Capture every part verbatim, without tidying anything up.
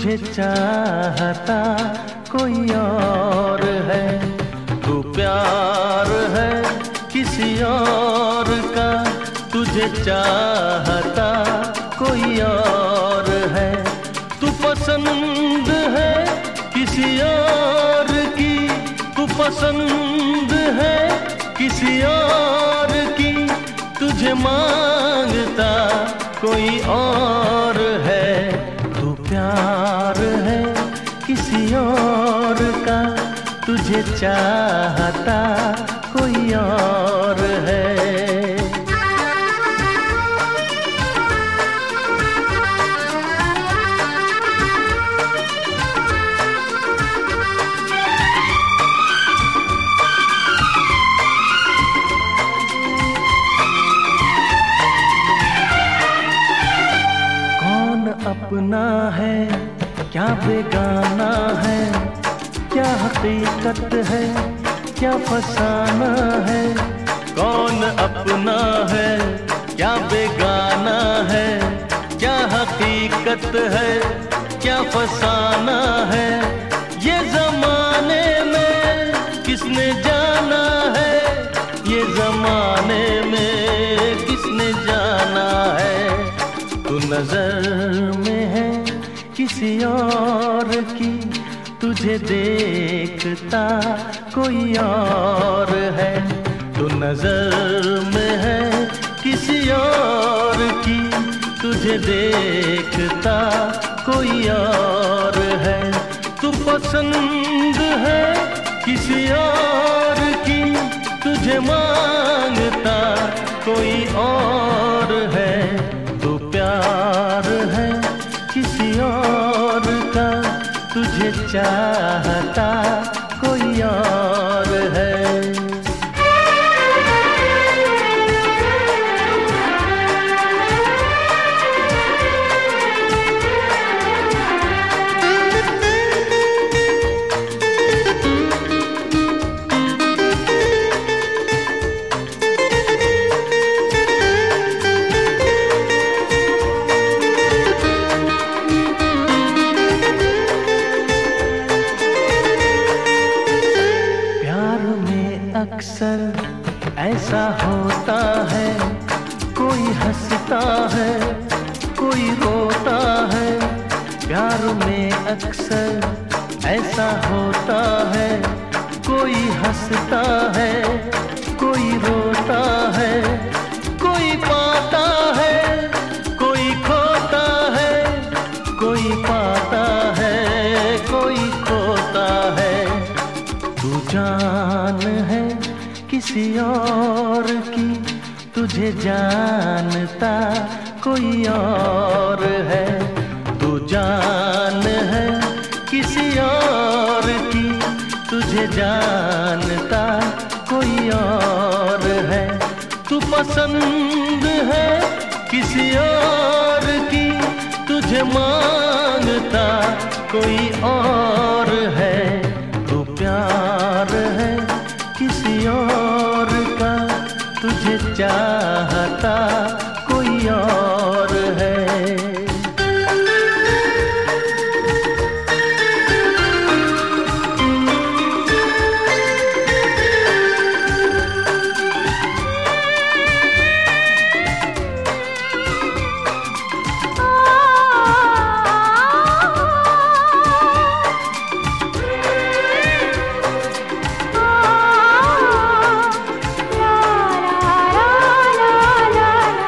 तुझे चाहता कोई और है। तू प्यार है किसी और का, तुझे चाहता कोई और है। तू पसंद है किसी और की, तू पसंद है किसी और की, तुझे मांगता कोई और है। तू प्यार है किसी और का, तुझे चाहता कोई और है। अपना है क्या बेगाना है, क्या हकीकत है क्या फसाना है। कौन अपना है क्या बेगाना है, क्या हकीकत है क्या फसाना है। ये जमाने में किसने जाना है, ये जमाने में किसने जाना है। तू नजर में है किसी और की, तुझे देखता कोई और है। तू नजर में है किसी और की, तुझे देखता कोई और है। तू पसंद है किसी और की, तुझे मांगता कोई और है। प्यार है किसी और का, तुझे चाहता कोई और है। अक्सर ऐसा होता है, कोई हंसता है कोई रोता है। प्यार में अक्सर ऐसा होता है, कोई हंसता है कोई रोता है। कोई पाता है कोई खोता है, कोई पाता है कोई खोता है। तू जान है किसी और की, तुझे जानता कोई और है। तू जान है किसी और की, तुझे जानता कोई और है। तू पसंद है किसी और की, तुझे मांगता कोई और है। तू प्यार है किसी और का, तुझे चाहता कोई और है। la la la la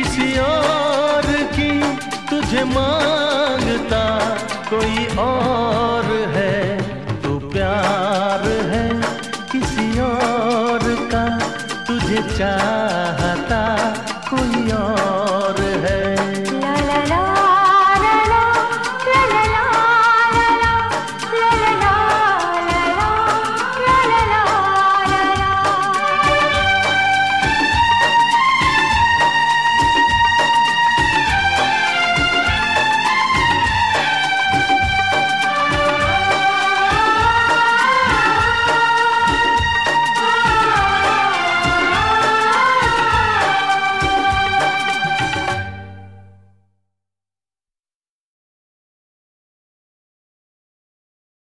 किसी और की तुझे मांगता कोई और है, तू प्यार है किसी और का, तुझे चाहता कोई और